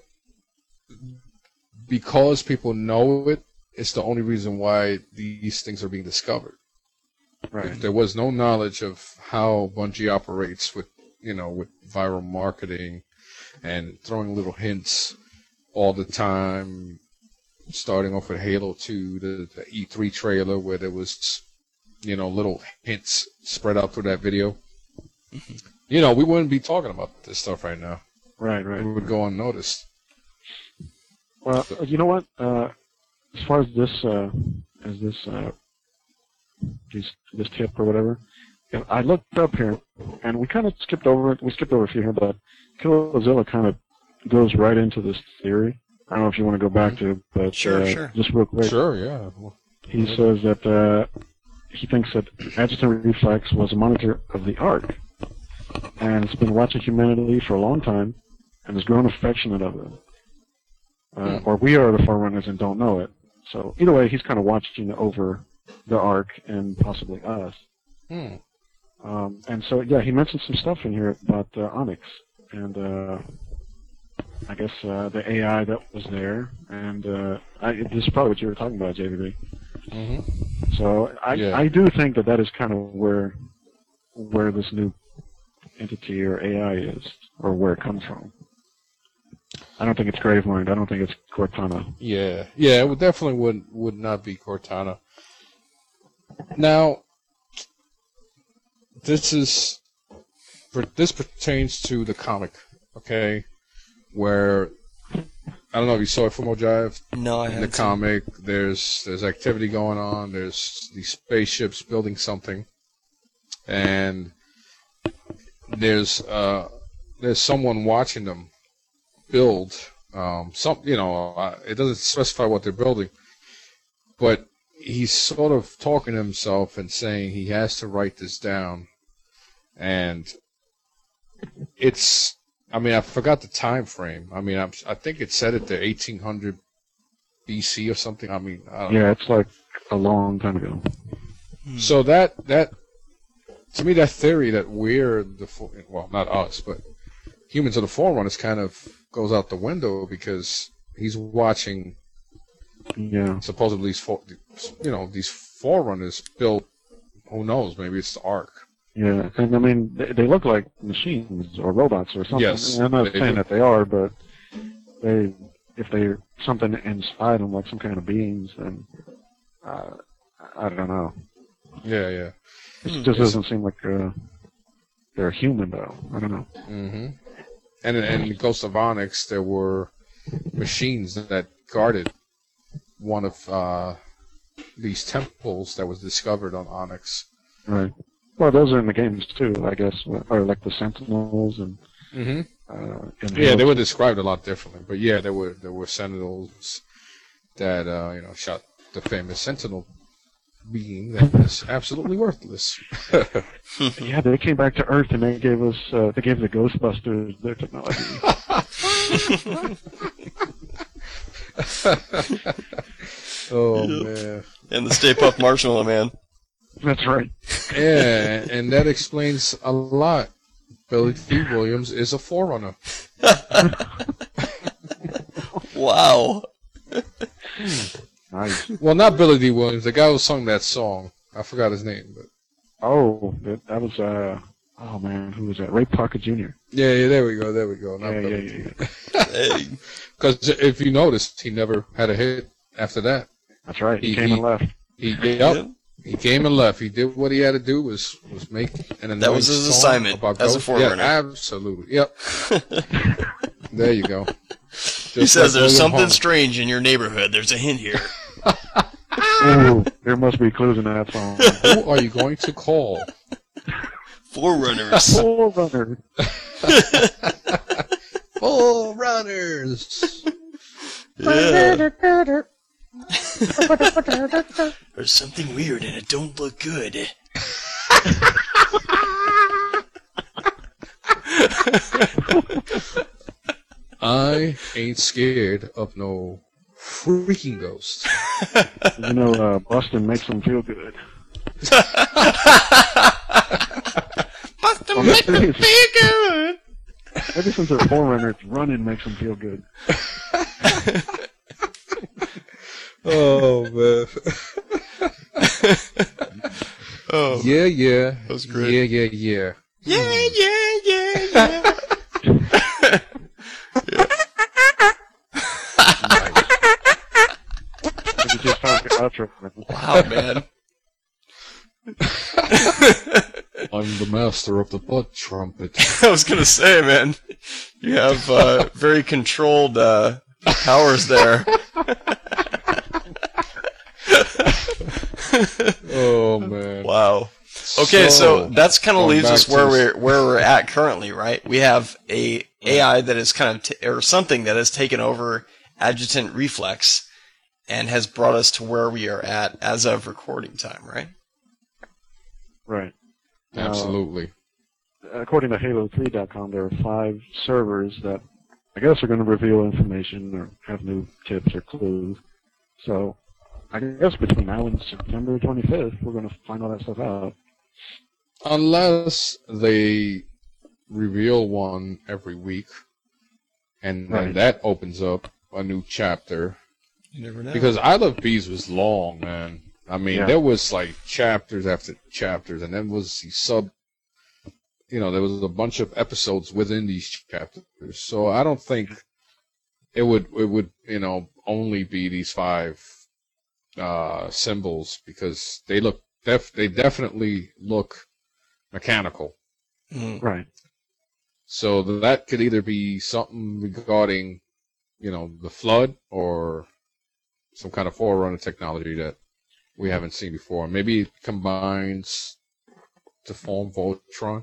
because people know it, it's the only reason why these things are being discovered. Right. If there was no knowledge of how Bungie operates with viral marketing and throwing little hints all the time, starting off with Halo 2, the E3 trailer where there was, little hints spread out through that video. We wouldn't be talking about this stuff right now. Right. It would go unnoticed. Well, you know what? As far as this tip or whatever, I looked up here, and we kind of skipped over it. We skipped over a few here, but Killzilla kind of goes right into this theory. I don't know if you want to go back to it, but Sure. just real quick. Sure, yeah. He says that he thinks that Adjutant Reflex was a monitor of the Ark, and it's been watching humanity for a long time, and has grown affectionate of it. Or we are the Forerunners and don't know it. So either way, he's kind of watching over the Ark and possibly us. And so, yeah, he mentioned some stuff in here about Onyx, and I guess the AI that was there, and this is probably what you were talking about, JVB. Mm-hmm. So I do think that is kind of where this new entity or AI is, or where it comes from. I don't think it's Gravemind. I don't think it's Cortana. Yeah, it definitely would not be Cortana. Now, this pertains to the comic, okay? Where I don't know if you saw it from Ojive. No, I In the haven't. comic, there's activity going on. There's these spaceships building something, and there's someone watching them build. It doesn't specify what they're building, but he's sort of talking to himself and saying he has to write this down, and I forgot the time frame. I think it said it to 1800 BC or something. I don't know. Yeah, it's like a long time ago. So that to me, that theory that we're not us, but humans are the Forerunners kind of goes out the window because he's watching Yeah. supposedly these Forerunners built. Who knows? Maybe it's the Ark. Yeah, and I mean, they look like machines or robots or something. Yes, And I'm not they saying do. that they are, but if they're something inside them, like some kind of beings, then I don't know. Yeah, yeah. It just doesn't seem like they're human, though. I don't know. Mm-hmm. And in Ghost of Onyx, there were machines that guarded one of these temples that was discovered on Onyx. Right. Well, those are in the games too, I guess, or like the Sentinels and. Mm-hmm. And Yeah, they were described a lot differently, but yeah, there were Sentinels that shot the famous Sentinel being that was absolutely worthless. Yeah, they came back to Earth and they gave the Ghostbusters their technology. Oh man. And the Stay Puft Marshmallow Man. That's right. Yeah, and that explains a lot. Billy D. Williams is a Forerunner. Wow. Nice. Well, not Billy D. Williams. The guy who sung that song. I forgot his name, but Oh, that was oh man, who was that? Ray Parker Jr. yeah, there we go. Not Yeah, Billy yeah, D. yeah. Hey. Because if you noticed, he never had a hit after that. That's right. He He- came and left. He came and left. He did what he had to do was make an annoying That was his song assignment about as a ghosts. Forerunner. Yeah, absolutely. Yep. There you go. He says there's something Holmes. strange in your neighborhood. There's a hint here. Ooh, there must be clues in that song. Who are you going to call? Forerunners. Forerunner. Forerunners. Yeah. There's something weird and it don't look good. I ain't scared of no freaking ghost. You know, Boston makes them feel good. Boston Well, make me maybe feel good. Maybe since they're Forerunners, running makes them feel good. Oh man. Oh, Yeah. that was great. Yeah. Yeah. We just found the outro. Wow, man. I'm the master of the butt trumpet. I was gonna say, man, you have very controlled powers there. Oh man. Wow. Okay, so that's kind of going leaves back us to where this- we're at currently, right? We have a AI that is kind of or something that has taken over Adjutant Reflex and has brought us to where we are at as of recording time, right? Right. Absolutely. According to Halo3.com, there are 5 servers that I guess are going to reveal information or have new tips or clues. So I guess between now and September 25th, we're going to find all that stuff out. Unless they reveal one every week, and then Right. that opens up a new chapter. You never know. Because I Love Bees was long, man. I mean, Yeah. there was like chapters after chapters, and then was the there was a bunch of episodes within these chapters. So I don't think it would only be these 5 symbols, because they definitely look mechanical. Right. So that could either be something regarding, the Flood, or some kind of Forerunner technology that we haven't seen before. Maybe it combines to form Voltron.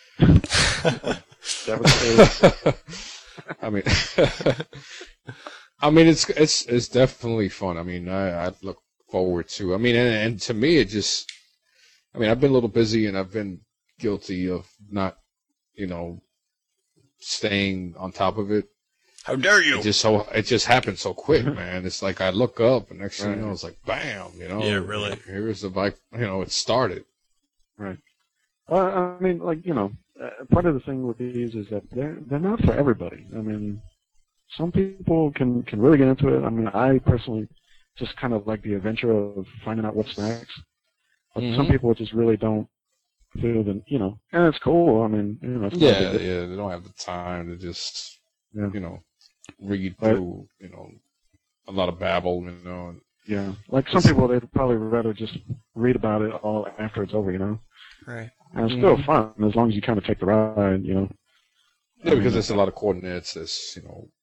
I mean, it's definitely fun. I mean, I look forward to. I mean, and to me, I've been a little busy, and I've been guilty of not, staying on top of it. How dare you? It just happened so quick, man. It's like I look up, and next thing you know, it's like bam, Yeah, really. Here's the bike. It started. Right. Well, I mean, part of the thing with these is that they're not for everybody. I mean, some people can really get into it. I mean, I personally just kind of like the adventure of finding out what's next. But some people just really don't feel that, and it's cool. I mean, it's they don't have the time to just, read through, a lot of babble, Yeah, like some people, they'd probably rather just read about it all after it's over, Right. And it's still fun as long as you kind of take the ride, Yeah, because there's a lot of coordinates, there's,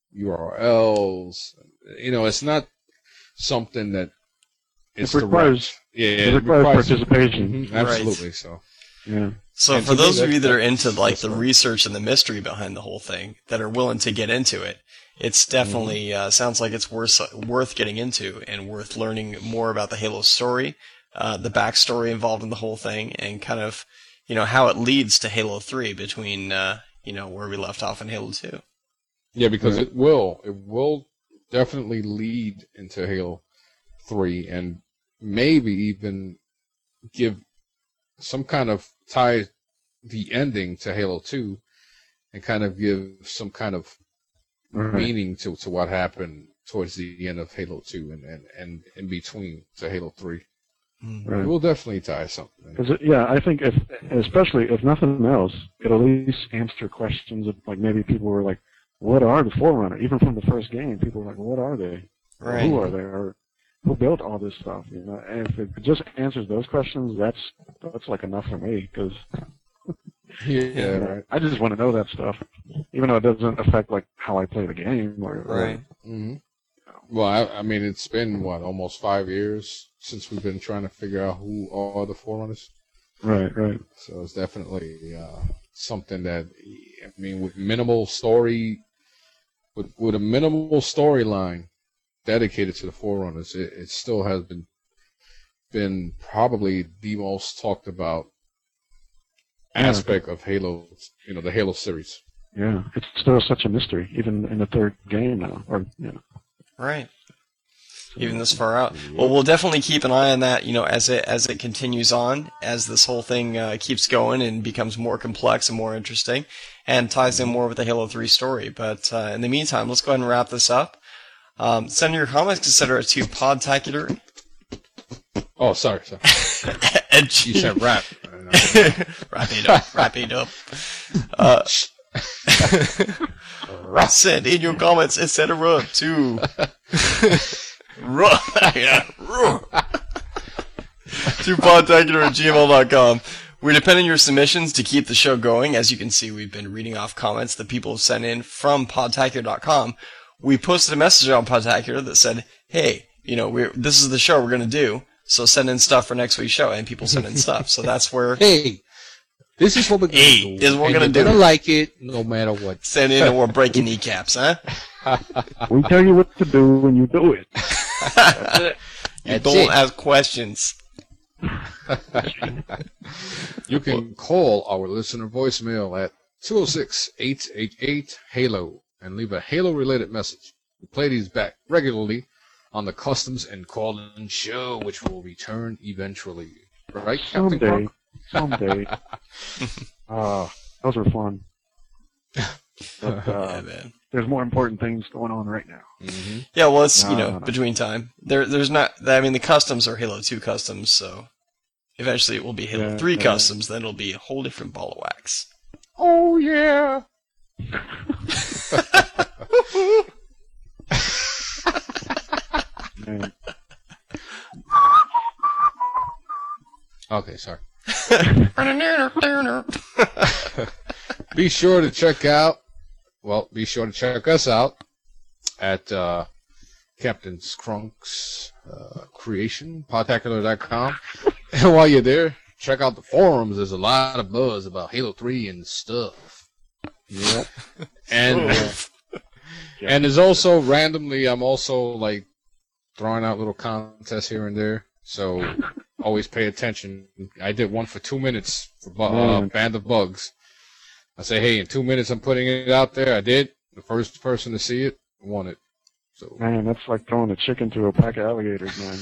URLs. It's not something that it requires participation. Absolutely, right. So. Yeah. So and for those me, of you that are into the research and the mystery behind the whole thing, that are willing to get into it, it's definitely sounds like it's worth getting into and worth learning more about the Halo story, the backstory involved in the whole thing, and kind of how it leads to Halo 3 between where we left off in Halo 2. Yeah, because it will definitely lead into Halo 3, and maybe even give some kind of tie the ending to Halo 2, and kind of give some kind of meaning to what happened towards the end of Halo 2 and in between to Halo 3. Right. It will definitely tie something. I think especially if nothing else, it'll at least answer questions of, like, maybe people were like, what are the Forerunner? Even from the first game, people were like, what are they? Right. Who are they? Or who built all this stuff? And if it just answers those questions, that's like enough for me, because right. I just want to know that stuff, even though it doesn't affect like how I play the game. Right. Mm-hmm. Well, I mean, it's been almost 5 years since we've been trying to figure out who are the Forerunners. Right. So it's definitely something that, with minimal story, with a minimal storyline dedicated to the Forerunners, it still has been probably the most talked about aspect of Halo, the Halo series. Yeah, it's still such a mystery, even in the third game now, Right. Even this far out. Well, we'll definitely keep an eye on that, as it continues on, as this whole thing keeps going and becomes more complex and more interesting, and ties in more with the Halo 3 story. But in the meantime, let's go ahead and wrap this up. Send your comments, etc. to Podtacular. Oh, sorry. You said rap. Wrap it up. Send in your comments, etc. to podtacular@gmail.com. We depend on your submissions to keep the show going. As you can see, we've been reading off comments that people have sent in from podtacular.com. We posted a message on Podtacular that said, hey, this is the show we're going to do, so send in stuff for next week's show, and people send in stuff. So that's where... Hey, this is what we're going to do. This is what we're going to do. You're going to like it no matter what. Send in or break your kneecaps, huh? We tell you what to do when you do it. You don't ask questions. You can call our listener voicemail at 206-888-HALO and leave a Halo-related message. We play these back regularly on the Customs and Call-In show, which will return eventually. Right, Captain Clark? Someday. Those were fun. But, yeah, man. There's more important things going on right now. Mm-hmm. Yeah, well, it's, between time. There's not, the customs are Halo 2 customs, so eventually it will be Halo 3 customs, then it'll be a whole different ball of wax. Oh, yeah! Man. Okay, sorry. Be sure to check us out at Captain's Crunk's creation, podtacular.com. And while you're there, check out the forums. There's a lot of buzz about Halo 3 and stuff. Yep. And and there's also randomly, I'm also like throwing out little contests here and there. So always pay attention. I did one for 2 minutes for Band of Bugs. I say, hey, in 2 minutes I'm putting it out there. I did. The first person to see it won it. So Man, that's like throwing a chicken to a pack of alligators, man.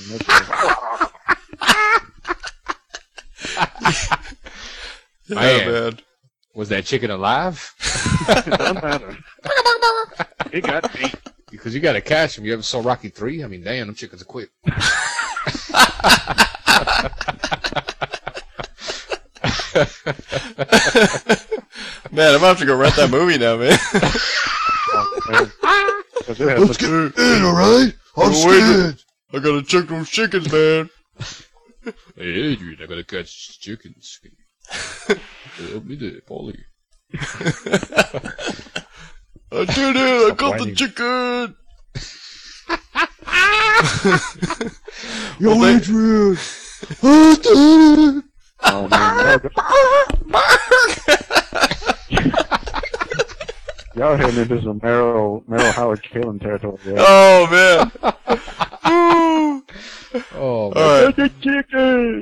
Man, was that chicken alive? It doesn't matter. It got beat. Because you got to catch them. You ever saw Rocky 3? I mean, damn, them chickens are quick. Man, I'm going to have to go rent that movie now, man. Let's get in, alright? I'm scared. I got to check those chickens, man. Hey, Adrian, I got to catch chickens. Help me there, Paulie. I did it! I got the chicken! Yo, Adrian! I did it! Oh, man. Y'all heading into some Merrill Howard Kalin territory. Yeah. Oh, man. Oh, man. All right. The chicken!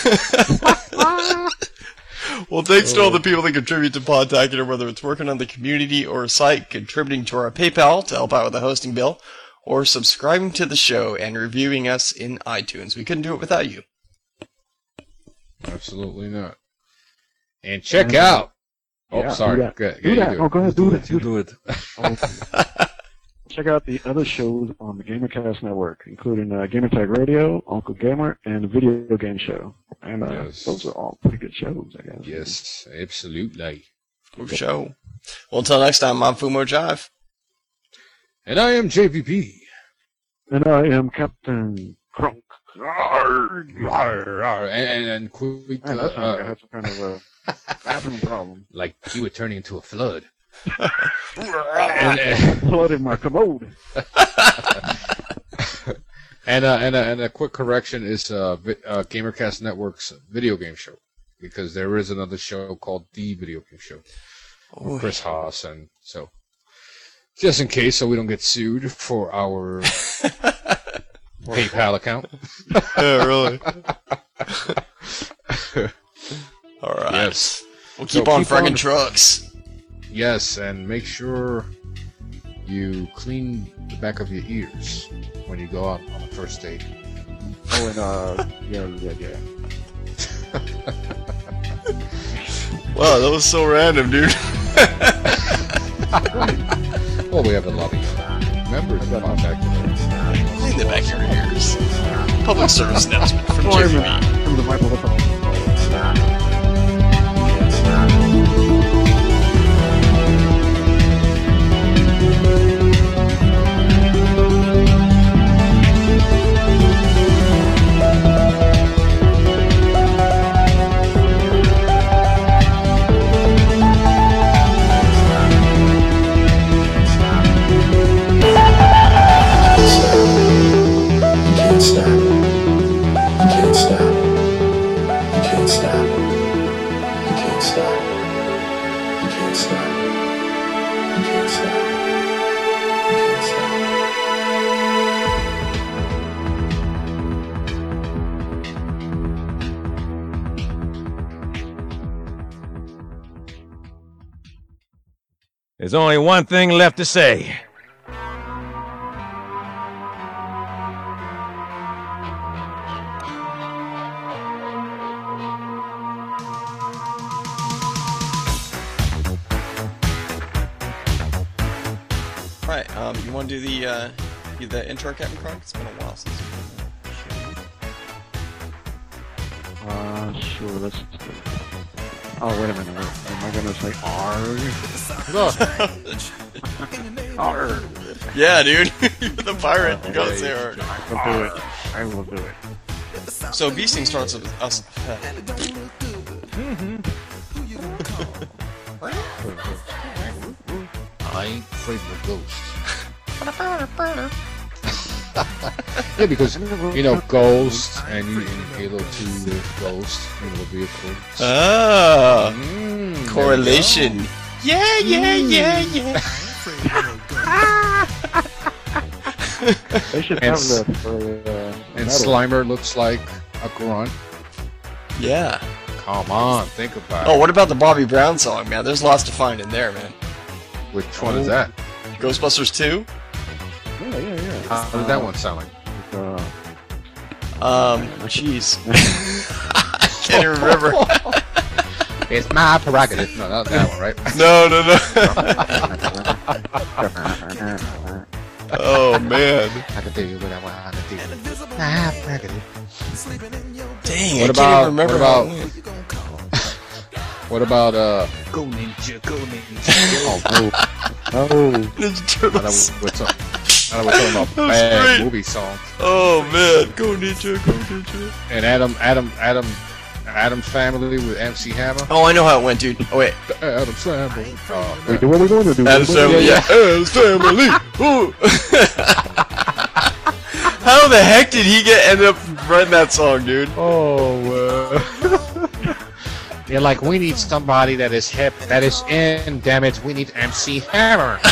Well, thanks to all the people that contribute to Podtacular, whether it's working on the community or site, contributing to our PayPal to help out with the hosting bill, or subscribing to the show and reviewing us in iTunes. We couldn't do it without you. Absolutely not. And check out. Oh, Yeah, sorry. do that. Go ahead. Do that. Oh, go ahead. Do it. You do it. Check out the other shows on the GamerCast Network, including Gamertag Radio, Uncle Gamer, and the Video Game Show. And Yes. those are all pretty good shows, I guess. Yes, absolutely. For show. Well, until next time, I'm Fumo Jive. And I am JPP. And I am Captain Crunk. And quick, Man, that sounds like I had some kind of a bathroom problem. like you were turning into a flood. Flooded my commode. And a quick correction is GamerCast Network's video game show, because there is another show called The Video Game Show with Chris Haas, and so just in case, so we don't get sued for our PayPal account. Yeah, really. All right. Yes. We'll keep So on keep friggin' on- trucks. Yes, and make sure you clean the back of your ears when you go out on the first date. Oh, and yeah. Wow, that was so random, dude. Well, we have a lot of members in contact with us. Clean the back of your ears. Public service announcement from Oh, JPP. from the Bible. There's only one thing left to say. Right, you want to do the intro, Captain Crunk? It's been a while since you've done that. Sure, let's do it. Oh, wait a minute. Am I going to say R? Yeah, dude. You're the pirate. You gotta say it. I'll do it. I will do it. So, Beasting starts with us. I ain't afraid of ghosts. Yeah, because you know Ghost and you in Halo 2 there's Ghost, you know, the vehicle. Ah, There correlation. Yeah. They should And have that for And metal. Slimer looks like a grunt. Yeah. Come on, think about Oh, it. what about the Bobby Brown song, man? There's lots to find in there, man. Which one is that? Ghostbusters 2? Yeah. How does that one sound like? Jeez. I can't even remember. It's my prerogative. No, not that one, right? No. Oh, man. I can tell you what I want to do. My prerogative. Dang, What I about- can't even remember what how about- it went. What about Go Ninja, Go Ninja? Oh, Ninja Now that Turtles. we're talking about That was bad great. movie songs. Oh, man. Go Ninja, go Ninja. And Adam's Family with MC Hammer. Oh, I know how it went, dude. Oh, wait. Adam's Family. wait, do what we going to do? Adam's Family. yeah. Adam's Family. Ooh. How the heck did he end up writing that song, dude? They're like, we need somebody that is hip, that is in. Damn it, we need MC Hammer.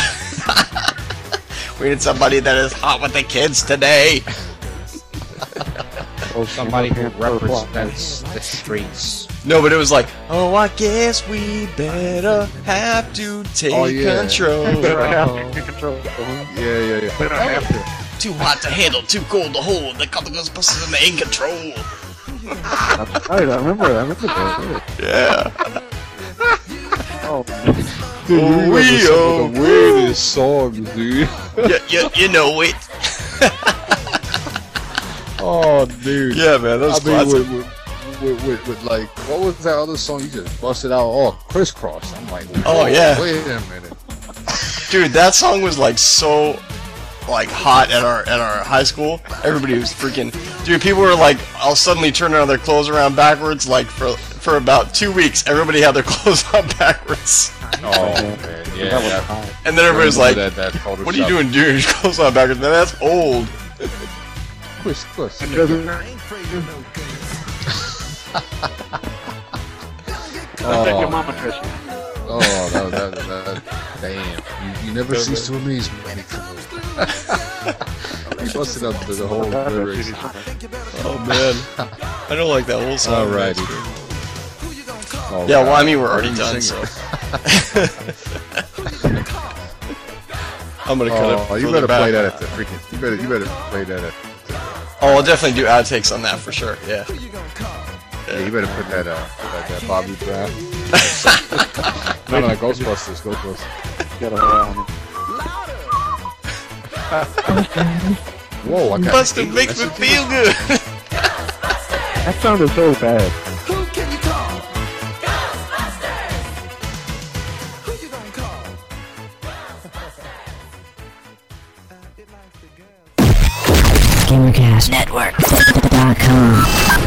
We need somebody that is hot with the kids today. Somebody who represents the streets. No, but it was like, oh, I guess we better have to take control. Better have to control. Yeah. Better have to. Too hot to handle, too cold to hold. They call the Ghostbusters and they in control. That's right, I remember that. Yeah. Oh, Dude, Oh, you we remember some oh, of the weirdest songs, dude. You know it. Oh, dude. Yeah, man, that was I mean, classic. with like, what was that other song you just busted out? Oh, Crisscross. I'm like, Oh, whoa, yeah. Wait a minute. Dude, that song was like so hot at our high school. Everybody was freaking. Dude, people were like, all suddenly turning on their clothes around backwards. Like for about 2 weeks, everybody had their clothes on backwards. Oh, man. Yeah. that was that- hot. And then everybody's like, that "What are you doing, dude? Your clothes on backwards? Man, that's old." Crisscross. That's your mama dressed. Oh, that, damn. You never cease to amaze me, Manny. You busted up the whole lyrics. Oh man, I don't like that whole song. Alrighty. Yeah, well, I mean, we're already done, so I'm gonna cut it. Oh, you further better back. play that at the freaking. You better play that at. Oh, I'll definitely do outtakes on that for sure. Yeah. Yeah, you better put that that Bobby Brown. No, Ghostbusters. Get around. Whoa, I got. Bustin' makes me feel good. That sounded so bad. GamerCastNetwork.com